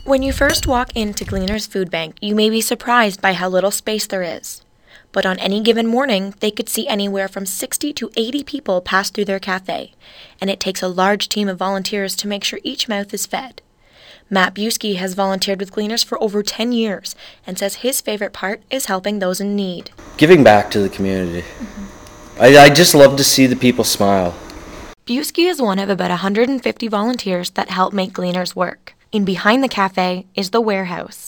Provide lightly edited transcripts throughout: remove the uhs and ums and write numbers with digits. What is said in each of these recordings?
When you first walk into Gleaner's Food Bank, you may be surprised by how little space there is. But on any given morning, they could see anywhere from 60 to 80 people pass through their cafe, and it takes a large team of volunteers to make sure each mouth is fed. Matt Buski has volunteered with Gleaners for over 10 years and says his favorite part is helping those in need. Giving back to the community. I just love to see the people smile. Buski is one of about 150 volunteers that help make Gleaners work. In behind the cafe is the warehouse.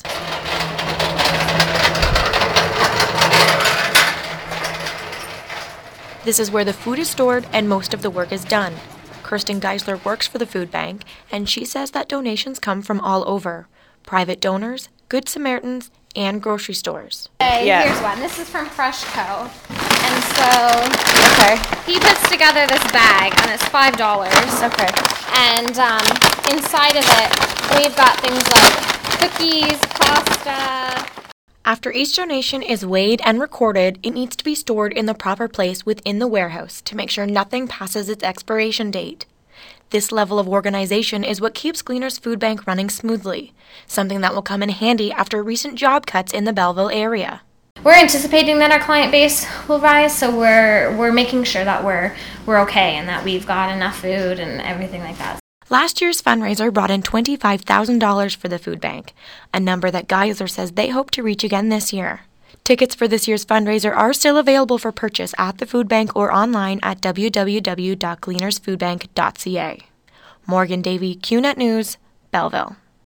This is where the food is stored and most of the work is done. Kirsten Geisler works for the food bank, and she says that donations come from all over. Private donors, Good Samaritans, and grocery stores. Here's one. This is from Freshco. And so he puts together this bag, and it's $5. Okay. And inside of it, we've got things like cookies, pasta. After each donation is weighed and recorded, it needs to be stored in the proper place within the warehouse to make sure nothing passes its expiration date. This level of organization is what keeps Gleaners Food Bank running smoothly, something that will come in handy after recent job cuts in the Belleville area. We're anticipating that our client base will rise, so we're making sure that we're okay and that we've got enough food and everything like that. Last year's fundraiser brought in $25,000 for the food bank, a number that Geisler says they hope to reach again this year. Tickets for this year's fundraiser are still available for purchase at the food bank or online at www.gleanersfoodbank.ca. Morgan Davey, QNet News, Belleville.